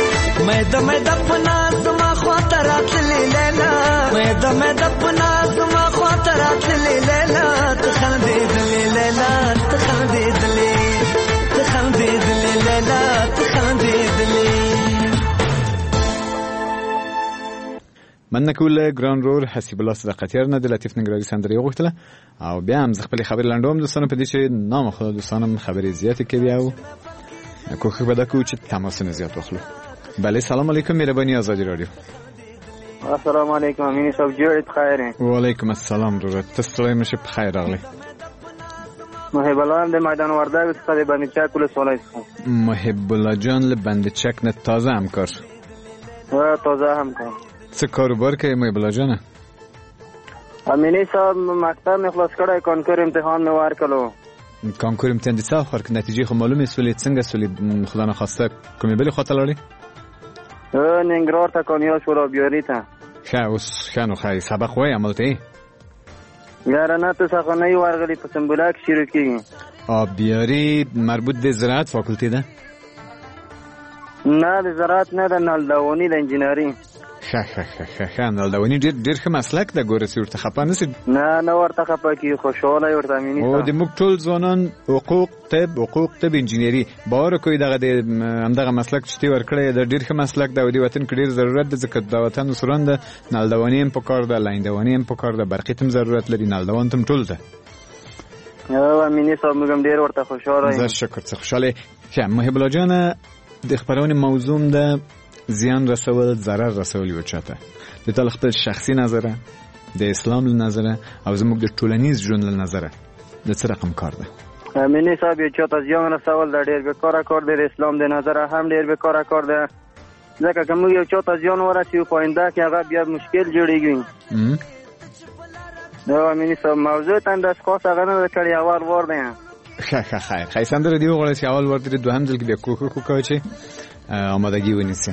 میں دپناز ما خاطرات لیلا میں دپناز ما خاطرات لیلا تخلدی دلی لیلا تخلدی دلی تخلدی دلی لیلا تخلدی دلی من کول ګران رور حسیب الله صداقتیار نه د لطیف ننګرهاري سندره غوښتله او بیا هم خپل خبر لنډوم دوستانو په دې چې نام خو دوستانم خبرې زیاتې کوي او کوخه به دا کو چې تماس نه زیات واخلو. بله سلام علیکم مهربانی آزادی رادیو. السلام علیکم امین صاحب جوړ خیر. و علیکم السلام رور تسلیم مشه بخیر راغلی. محب الله د میدان وردګ څخه د باندې چک ول سوالای محب الله جان له باندې چک نه تازه همکار. تازه همکار. څه کاروبار کوي محب الله جان؟ امینی صاحب مکتب مې خلاص کړی کانکور امتحان مې ورکړو کانکور امتحان دي څه خور نتیجې خو معلومه سولې څنګه سولې خدای نه خواسته کومې بل خاطر لري ننګرهار ته کامیاب شو بیاري ته ښه اوس خانو خای سبق وای عملته یارانه ته څنګه نه ورغلی په سمبولا کې شروع کیږي بیاري مربوط د زراعت فاکولټي ده نه د زراعت نه د نالداونی د انجینری ښه نالداونی ډېر ښه مسلک ده ګوره چې ورته خپه نشي نه ورته خپه کی خوشاله ورته مینی او د موږ ټول ځوانان حقوق طب انجینری باور کوي دغه همدغه مسلک چې ورکړی د ډېر ښه مسلک ده او د وطن کې ډېر ضرورت ده ځکه د وطن سرنده نالداونی هم پکار ده لانداونی هم پکار ده برقی هم ضرورت لري نالداون هم ټول ده مینی صاحب موږ ډېر ورته خوشاله یم زه شکر څه خوشاله یم محب الله جان د خبرونې موضوع ده زیان رسول ضرر رسول یو چاته د تل خپل شخصي نظره د اسلام له نظره او زموږ د ټولنیز ژوند له نظره د څه رقم کار ده مینی صاحب یو چاته زیان رسول د ډېر بیکاره کار دی د اسلام د نظره هم ډېر بیکاره کار دی ځکه که موږ یو چاته زیان ورسوو په آینده کې هغه بیا مشکل جوړېږي مینی صاحب موضوع ته انداز خاص هغه نه ده کړی اول وار دی ښه سندره دې وغواړه چې اول وار دې دوهم ځل کې بیا کوښښ وکړه چې آمادګي ونیسي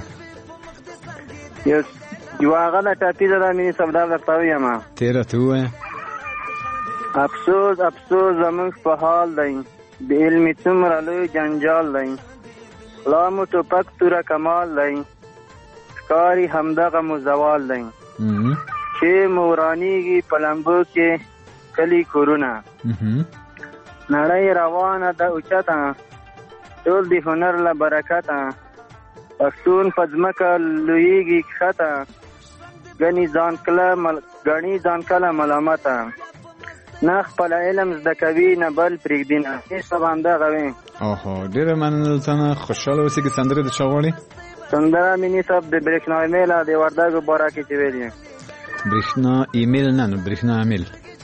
یو هغه د ټاپي ده مینی صاحب دا درته وایم تېره ته ووایه افسوس زموږ په حال دی د علمي څومره لوی جنجال دی لا مو ټوپک توره کمال دی ښکاري همدغه مو زوال دی چې مو ورانېږي په لمبو کې کلي کورونه نړۍ روانه ده اوچته ټول د هنر له برکته پښتون په ځمکه لویږي کښته ګڼي ځان کله ملامته نه خپل علم زده کوي نه بل پرېږدي نه هېڅ همدغه وي ډېره مننه تنه خوشحاله اوسې کې سندره د چا غواړې سندره مینی صاحب د برېښنا ایمیل د وردګو باره کې چې ویل برېښنا ایمیل نه نو برېښنا امیل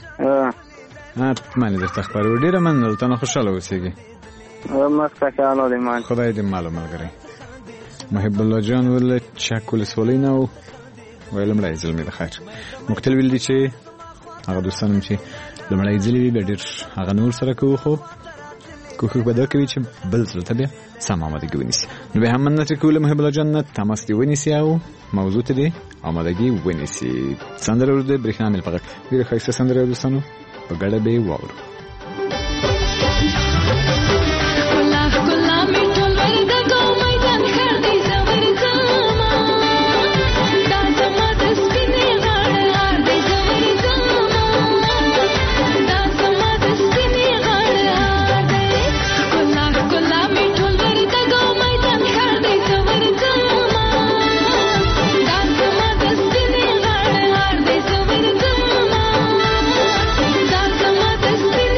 حتما درته خبرو ډېره مننه تنه خوشحاله اوسېږي مسته خیال دې مان خدای دې مالو ملګری محب الله جان ول چک ولسوالۍ نه و ویل مړی ځل مې د خیر مختل ویل دي چې هغه دوستانم چې لمړی ځلې وي بیا ډېر هغه نور سره کوو خو کوښښ به دا کوي چې بل ځل ته بیا سم آمادګي ونیسي نو بیا هم مننه ترې کوو له محب الله جان نه تماس دې ونیسي او موضوع ته دې آمادګي ونیسي سندره ورده برېښنا امیل په غږ ډېره ښایسته سندره دوستانو په ګډه به یې واورو Spinning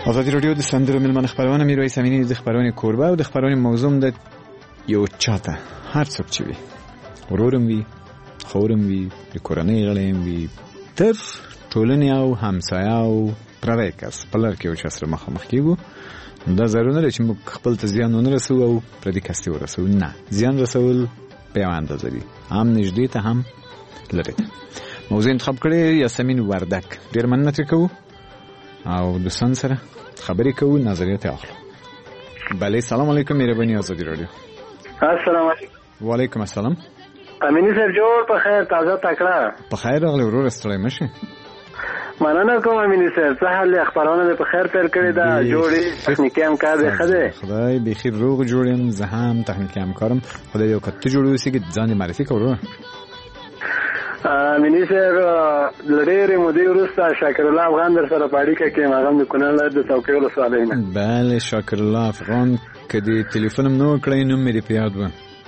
ازادي رادیو د سندرو ملمن خبرونه میرویس امینی د خبرونه کوربه او د خبرونه موضوع د یو چاته هر څوک چې وي ورورم وي خورم وي د کورنۍ غړي وي تر ټولنې او همسایه او پردی کس په لار کې یو چا سره مخامخ کیږو دا ضروري نه چې موږ خپل ته زیان ونه رسو او پردی کس ته ورسو نه زیان رسول په اندازه دي هم نږدې ته هم لري موضوع انتخاب کړی یاسمین وردک ډیر مننه کوو او دوستان سره خبرې کوو نظریات اخلو. بله سلام علیکم مهربانی آزادی رادیو. السلام علیکم. وعلیکم السلام. امینی سر جوړ په خیر تازه تکړه. په خیر راغلی ورور ستړی مشي. مننه کوم امینی سر څه حال خبرونه په خیر تر کړی دا جوړي تخنیکی همکار دی خدای. خدای به خیر روغ جوړیم زه هم تخنیکی همکارم خدای یو کته جوړوي چې ځان معرفي کوو. امینی سر لړېره مودې وروسته شاکر الله افغان در سره پاړیکه کې ماغم د کونړ د توقع له سوالینه. بله شاکر الله افغان کدی ټلیفون نو کړی نو مې په یاد و.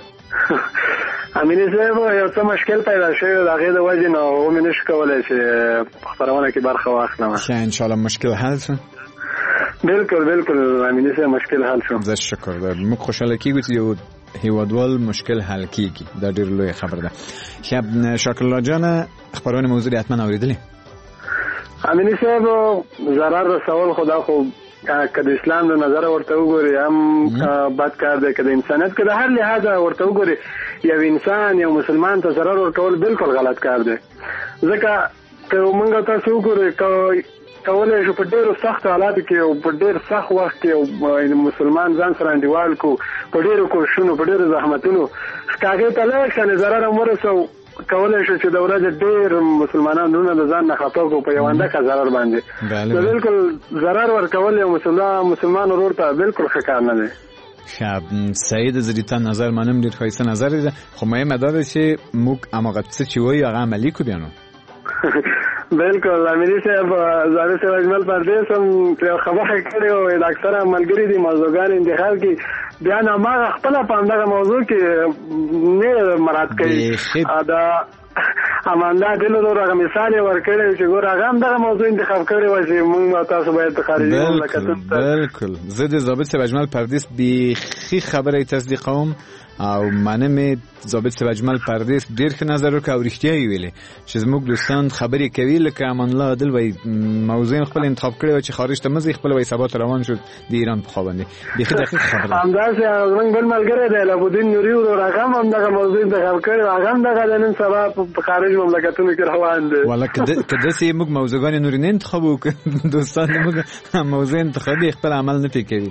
امینی سر یو څه مشکل پیدا شوی د هغه د وجه نه و مې نشو کولای چې خبرونه کې برخه واخلم. ښه ان شاء الله مشکل حل شو. بالکل امینی سر مشکل حل شو. زه شکر درم موږ خوشاله کیږو چې یو هیوادوال مشکل حل کیږي دا ډیر لوی خبر ده. شب شاکر الله جان خبرونه موضوع حتما اوریدلی. امینی صاحب ضرر رسول خدا خو کله اسلام د نظر ورته وګوري هم بد کار دی کله انسانیت کله هر لحاظ ورته وګوري یو انسان یو مسلمان ته ضرر ورکول بالکل غلط کار دی ځکه که موږ تاسو وګورئ کولای شو په ډیرو سخت حالاتو کې او په ډیر سخت وخت کې مسلمان ځان سره انډیوال کو په ډیرو کوششونو په ډیرو زحمتونو کاغه ته لاکه ضرر ورسو کولای شو چې د ورځې ډیر مسلمانانو نه ځان نه خطا کو په یو اندکه ضرر باندې بالکل ضرر ورکول یو مسلمان ورور ته بالکل ښه کار نه دی. شب سعید زریتا نظر منم ډیر ښایسته نظر دی خو مې مدار چې موږ اماغت څه چې وایي هغه عملی کو بیانو. بالکل امینی صاحب زاویه سے اجمل پردیس هم خبره کړې او د اکثره ملګری دي موضوعګان انتخاب کی بیان ما خپل په اندغه موضوع کې نه مراد کوي دا اماندا دلته راغی مثال ورکړی چې ګور هغه هم دغه موضوع انتخاب کړی و چې موږ تاسو باید خارجي مملکتونو بالکل زه د ضابط صاحب اجمل پردیس بيخي خبره تصدیقوم او منم ضابط صاحب اجمل پردیس ډیر ښه نظر وکړ او رښتیا ویلي چې زموږ دوستان خبرې کوي لکه امان الله عادل وای موضوع خپل انتخاب کړی و چې خارج ته مزي خپل وای ثبات روان شو د ایران په خوابندي بيخي دقیق خبره همداسې زموږ بل ملګری دی لابودین نوري او رقم هم دغه موضوع انتخاب کړی هغه هم دغه نن سبا په خارج مملکتونو کې روان دي ولا کده سي موږ موضوعګان نوري نه انتخاب وکړو دوستان موږ موضوع انتخابي خپل عمل نه پکوي.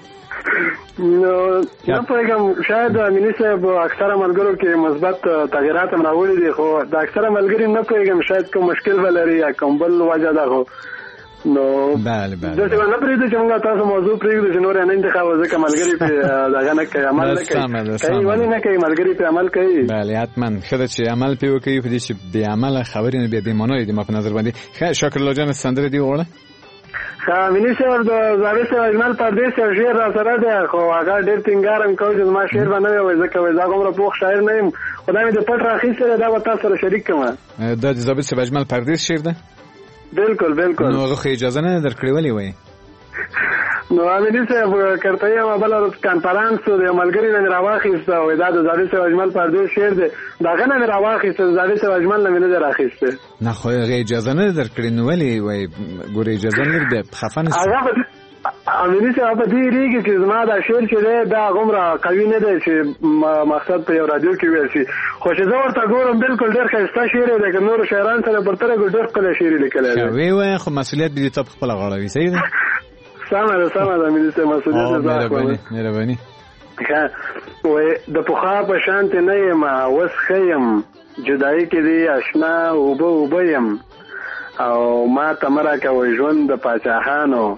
نو نه پوهیږم شاید امینی صاحب اکثره ملګرو کې مثبت تغیرات هم راوړي دي خو د اکثره ملګري نه پوهیږم شاید کوم مشکل ولري یا کوم بل وجه ده خو نو بله زه نه پرېږدم چې موږ تاسو موضوع پرېږدو چې نور نه انتخاب ځکه ملګري په دغه نه کوي عمل نه کوي ولې نه کوي ملګري په عمل کوي. بله حتما ښه ده چې عمل پې وکوي په دې چې بې عمله خبرې نه بیا بېمانه دي ما په نظر باندې. ښه شاکر الله جان سندره دې وغواړه. امینی صاحب د زاویه صاحب اجمل پردیس یو شعر را سره دی خو هغه ډېر ټینګارم کوي چې ما شعر باندې وایي ځکه وایي دا کومره پوخ شاعر نه یم خو دا مې د پټ راخیستلی دا به تاسو سره شریک کړم. دا د زاویه صاحب اجمل پردیس شعر ده. بالکل نو هغه خو اجازه نه درکړې ولې وایي. نو امینی صاحب کرتای ما بل کانفرنس د ملګری نه راواخیست او دا د زاویه صاحب اجمل پردیس شعر دی داغه نه راواخیست زاویه صاحب اجمل نه نه راخیسته نه خو هغه اجازه نه درکړې نو ولې وایي ګور اجازه نه دی خفن امینی صاحب په دې ریږي چې زما دا شعر چې دا غومره قوي نه دی چې مقصد په یو رادیو کې ویل شي خو چې زه ورته ګورم بالکل ډېر ښایسته شعر دی که نور شاعران سره پرتله ډېر ښکلی شعر لیکلی دی. وی وایي خو مسؤلیت به دې ته په خپله غاړه وي صحیح ده. سمه ده امینی صاحب مسؤلیت مهرباني وای د پخوا په شانت نه یم اوس ښه یم جدایي کې دی اشنا اوبه یم او ما ته مه راکوئ ژوند د پاچاهانو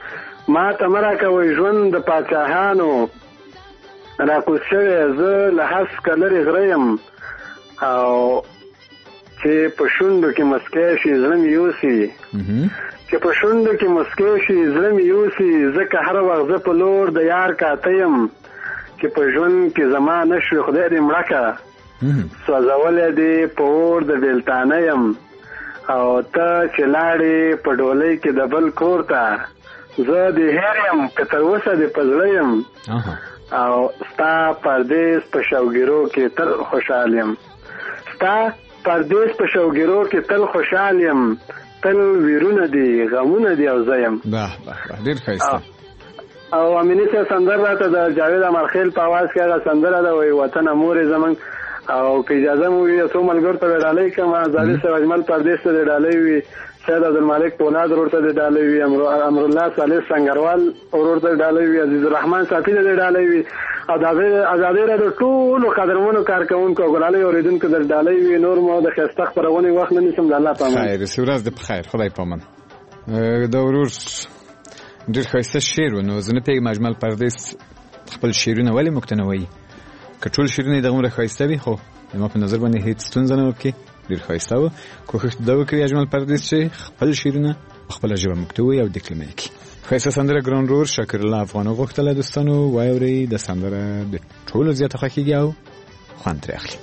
راکوز شوی زه له هسکه لرې غره یم او چې په شونډو کې مسکی شي زړه مې یوسي ځکه هر وخت زه په لور د یار کاته یم چې په ژوند کې زما نه شوې خدای دې مړه که سوځولی دې په اور د بیلتانه یم او ته چې لاړې په ډولۍ کې د بل کور ته زه د هرم که تر اوسه د پزړه یم او ستا پردیس په شوګیرو کې تل خوشحال یم ستا پردیس په شوګیرو کې تل خوشحال یم تل ویرونه دي غمونه دي او زه یم. ډېر ښایسته. او امیني صاحب سندره راته د جاوید امرخیل په اواز کې هغه سندره ده وایي وطنه مورې زمونږ او که اجازه مو وي څو ملګرو ته ډالۍ کړم زاهد صاحب اجمل پردیس ته ډالۍ وي سید عبدالمالک پولاد ورور ته ډالۍ وي امرالله صالح سنگروال ورور ته ډالۍ وي عزیز الرحمن صافي ته ډالۍ وي او د ازادۍ راډیو ټولو قدرمنو کارکوونکو او ګلالۍ اورېدونکو ته ډالۍ وي. نور مو د ښایسته خپرونې وخت نه نیسم د الله په امان. خیر ورځ دې په خیر خدای په امان. د ورور ډېر ښایسته شعر و نو زه نه پوهېږم اجمل پردیس خپل شعرونه ولې موږ ته نه وایي که ټول شعرونه یې دغومره ښایسته وي خو زما په نظر باندې هېڅ ستونزه نه وه پکې ډېر ښایسته و. کوښښ دا وکړي اجمل پردیس چې خپل شعرونه په خپله ژبه موږ ته ووایي او ډیکلمه یې کړي. ښایسته سندره ګران ورور شاکر الله افغانو غوښتله دوستانو واورئ د سندره د ټولو زیاته خوښېږي او خوند ترې اخلي.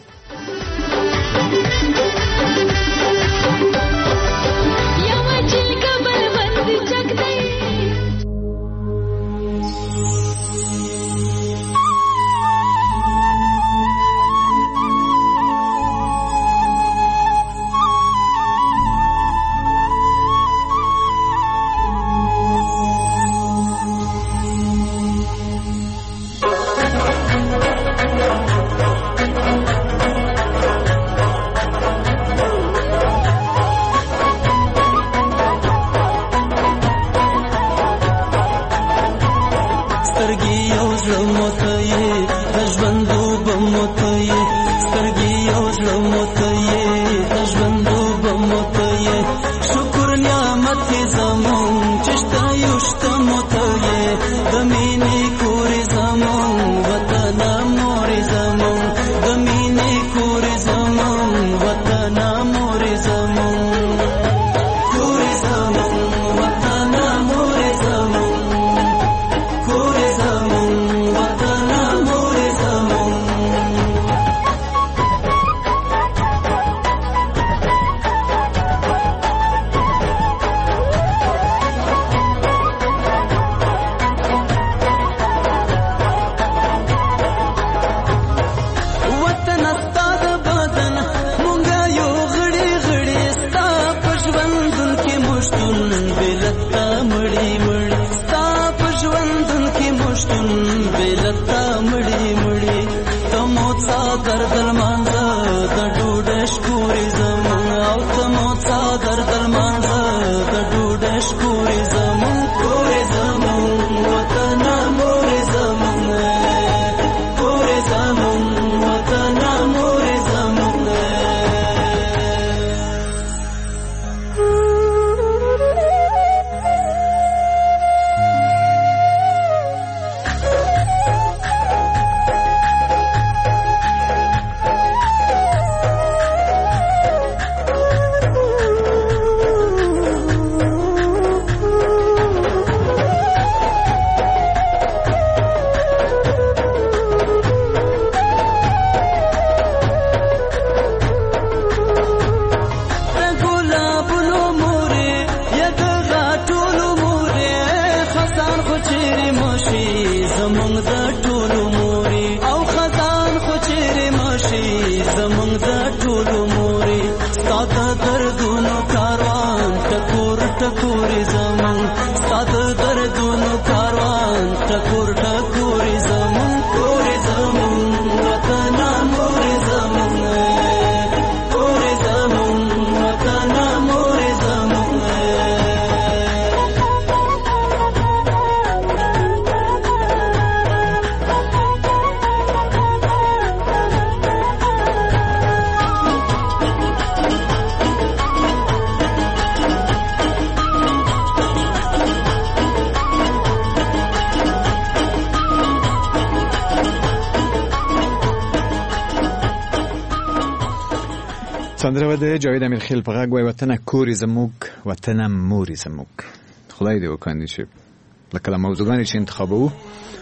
سندره د جاوید امیرخیل په غږ وای وطن کور زموږ وطنم مور زموږ. خدای دې وکړي چې لکه موضوعګانې چې انتخابو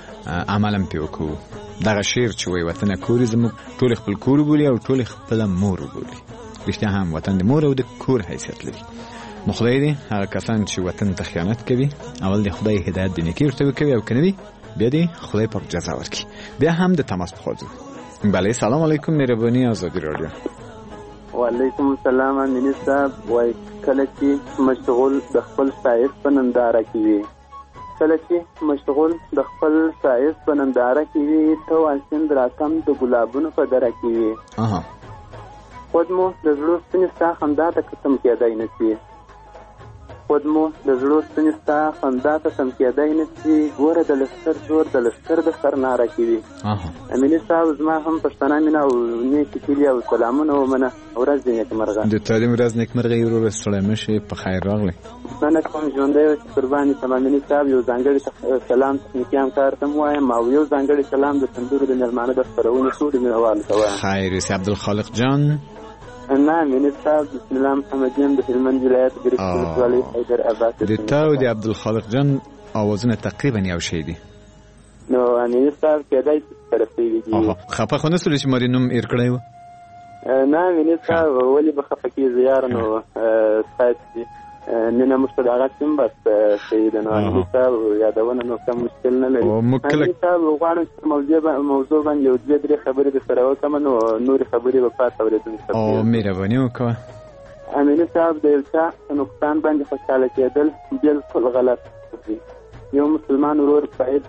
عملاً پې وکړو. دغه شعر چې وای وطن کور زموږ ټول خپل کور بولي او ټول خپل مور بولي. رښتیا هم وطن د مور او د کور حیثیت لري. نو خدای دې هغه کسان چې وطن ته خیانت کوي اول دې خدای هدایت دې نیکی ورته وکړي او کنه بیا دې خدای پاک جزا ورکړي. بیا هم د تماس په خاطر بله سلام علیکم مهرباني آزادی رادیو. وعلیکم السلام امین صاحب. وای کله چې مشغول د خپل سایس په ننداره کې وي په ننداره کې وي ته واسند راتم د ګلابونو په دره کې وي خود مو د زړه ستنې ستا خندا ته ختم کېدای نه شي ګوره د لښکر زور د لښکر د سر ناره کې وي. امیني صاحب زما هم پښتانه مینه او نیکې هیلې او سلامونه ومنه. ورځ دې نیکمرغه. د تعلیم ورځ نیکمرغه یې وروره ستړی مه شې په خیر راغلی. مننه کوم ژوندی اوسې قربان یم امیني صاحب. یو ځانګړی سلام تخنیکي همکار ته م وایم او یو ځانګړی سلام د تندورو د مېلمانه د خپرونې ټولو مینهوالو ته وایم. خیر اوسې عبدالخالق جان. نه امیني صاحب بسم الله محمد یم د هلمند ولایت ګرفت ولسوالۍ حیدر آباد. د تا او د عبدالخالق جان اوازونه تقریبا یو شی دي. نو امیني صاحب کېدای شي سره پرېږدي. خفه خو نه سولې چې مارې نوم ایر کړی و؟ نه امیني صاحب ولې به خفه کېږي یاره نو ستاسې نن موږ ته دغه سیم بس صحیح ده. نو امیني صاحب یادونه نو کم مشکل نه لري. امیني صاحب غواړم چې موضوع باندې یو دوې درې خبرې درسره وکړم نو نورې خبرې به پاته اورېدونکي ته مهرباني وکړه. امیني صاحب د یو چا په نقصان باندې خوشحاله کېدل بالکل غلط دي. یو مسلمان ورور باید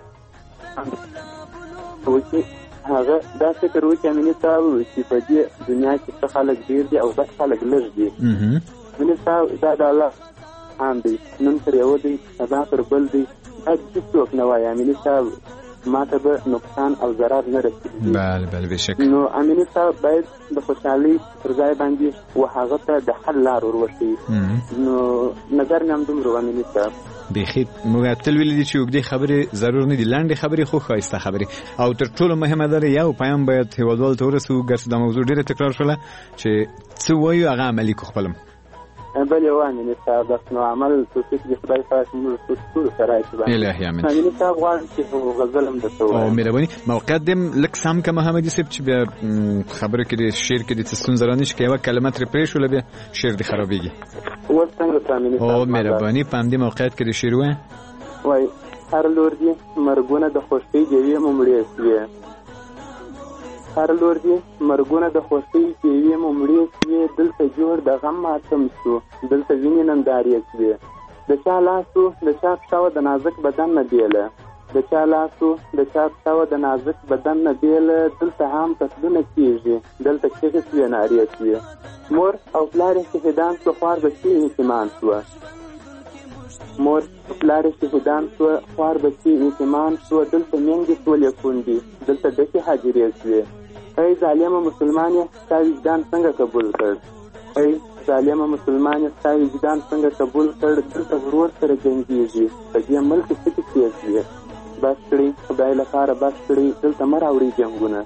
وکړي هغه دا فکر وکړي امیني صاحب چې په دې دنیا کې څه خلک ډېر دي او بس خلک لږ دي. امیني صاحب دا د الله هم دی. نن پر یو دی سبا پر بل دی. دا هیڅوک نه وایي امیني صاحب ما ته به نقصان او ضرر نه رسېږي. بله بېشکه. نو امیني صاحب باید د خوشحالۍ پر ځای باندې و هغه ته د حل لار ور وښیي. نو نظر مې همدومره و امیني صاحب. بیخي موږ تل ویلي دي چې اوږدې خبرې ضرور نه دي لنډې خبرې خو ښایسته خبرې او تر ټولو مهمه دا یو پیام باید هیوادوالو ته ورسوو ګرڅه دا موضوع ډېره تکرار شوله چې څه وایو هغه عملي کړو خپل بلې وامیني صاحب بس نو عمل توفیق د خدای پاک موږ ټولو سره اشتباه الهي امین. امیني صاحب غواړم چې غزل هم درته ووایم. مهرباني موقعیت دې لږ سم که محمدي صاحب چې بیا خبره کې د شعر کې د څه ستونزه رانشي که یوه کلمه ترې پرېښوله بیا شعر دې خرابېږي. اوس څنګه ته امیني صاحب مهرباني په همدې موقعیت کې د شعر ووایه. وایي هر لور دې مرګونه د خوښۍ ډېوې مو مړې سوې هر لور دې مرګونه د خوښۍ ډېوې مو مړې سوې دلته جوړ د غم ماتم شو دلته وینې نندارې سوې د چا لاسو د چا پښه د نازک بدن نه بیله د چا لاسو د چا پښه د نازک بدن نه بیله دلته هم قتلونه کېږي دلته چغې سوې نارې سوې مور او پلار یې شهیدان شوه خوار بچي یتیمان شوه مور پلار یې شهیدان شوه خوار بچي یتیمان شوه دلته میندې ټولې کونډې دلته ډکې حاجرې سوې ای ظالمه مسلمان یې ستا وجدان څنګه قبول کړ ای ظالمه مسلمان یې ستا وجدان څنګه قبول کړ دلته ورور سره جنګېږي په دې ملک څه کې تېز وي بس کړي خدای لپاره بس کړي دلته مه راوړي جنګونه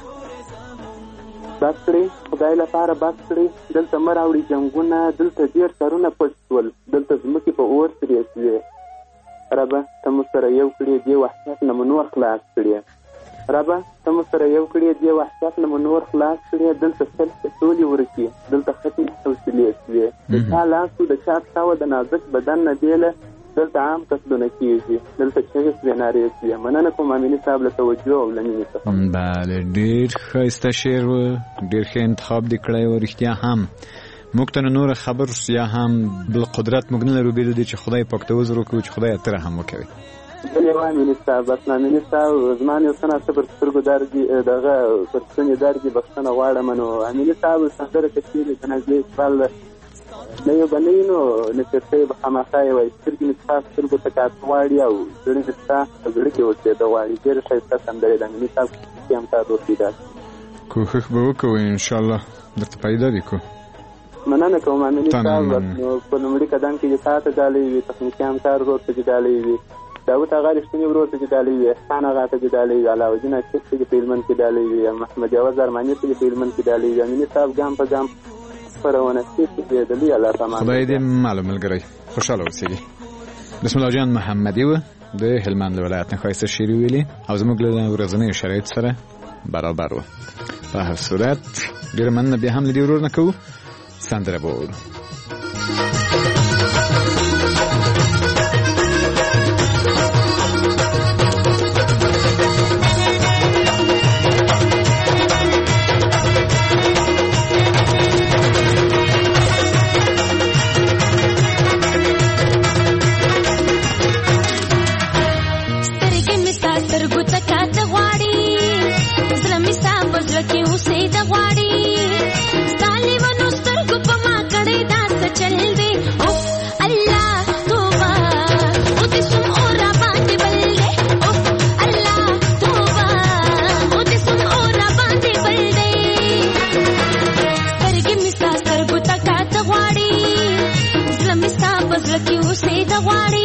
بس کړي خدای لپاره بس کړي دلته مه راوړي جنګونه دلته ډېر سرونه پټ شول دلته ځمکې په اور سرې سوې ربه ته موږ سره یو کړي دې وحشت نه مو نور خلاص کړي ربه ته موږ سره یو کړي دې وحشت نه مو نور خلاص کړي دلته سولې ورکي دلته ختمې حوصلې سوې د چا لاسو د چا پښه د نازک بدن نه بیله دلته عام قتلونه کېږي دلته چغې سوې نارې سوې مننه کوم امیني صاحب له توجه او له مینې څخه. بله ډېر ښایسته شعر و ډېر ښه انتخاب دې کړی و رښتیا هم موږ ته نور خبر یا هم بالقدرت موږ نه لرو بېله دې چې خدای پاک ته عذر وکړو چې خدای ته رحم وکوي. بلې وایي امیني صاحب بس نه امیني صاحب زما یو څه ناڅه پر سترګو درد دي دغه پر ستوني درد دي بښنه غواړم نو امیني صاحب سندره که چېرې د نږدې اقبال نه یو بنۍ نو نچرته به خامخا یې وایي سترګې مې ستا سترګو ته کاته غواړي او زړه مې ستا په زړه کې اوسېده غواړي ډېره ښایسته سندرې ده امیني صاحب کې هم کار وکړي داسې کوښښ به وکړو انشاءالله درته پیدا دې کړو. مننه کوم امیني صاحب نو په لومړي قدم کې دې تا ته ډالۍ وي تخنیکي همکار ورور ته دې ډالۍ وي داود آغا رښتیني ورور ته دې ډالۍ وي احسان آغا ته دې ډالۍ وي علاوالدین عاشق ته دې په هلمند کې ډالۍ وي محمد جواز ارماني ته دې په هلمند کې ډالۍ وي امیني صاحب ګام په ګام خپرونه کېږي الله تعالی خدای دې معلوم ملګری خوشاله اوسېږي. بسم الله جان محمدي و د هلمند ولایت نه ښایسته شعر ویلي او زموږ له ورځنیو شرایطو سره برابر و. په هر صورت ډېره مننه بیا هم له دې ورور نه کوو سندره به واورو. ته غواړي